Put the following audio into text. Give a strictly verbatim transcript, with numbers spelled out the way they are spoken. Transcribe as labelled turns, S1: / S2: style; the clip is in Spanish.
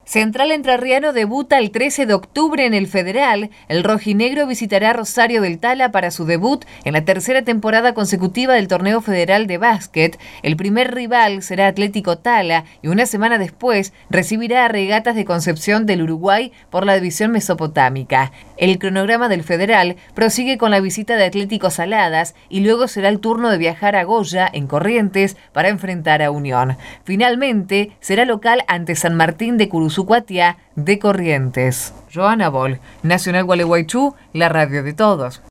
S1: Central Entrerriano debuta el trece de octubre en el Federal. El rojinegro visitará Rosario del Tala para su debut en la tercera temporada consecutiva del Torneo Federal de Básquet. El primer rival será Atlético Tala y una semana después recibirá a Regatas de Concepción del Uruguay por la división mesopotámica. El cronograma del Federal prosigue con la visita de Atlético Saladas y luego será el turno de viajar a Goya, en Corrientes, para enfrentar a Unión. Finalmente, será local ante San Martín de Curuzucuatiá de Corrientes. Joana Bol, Nacional Gualeguaychú, la radio de todos.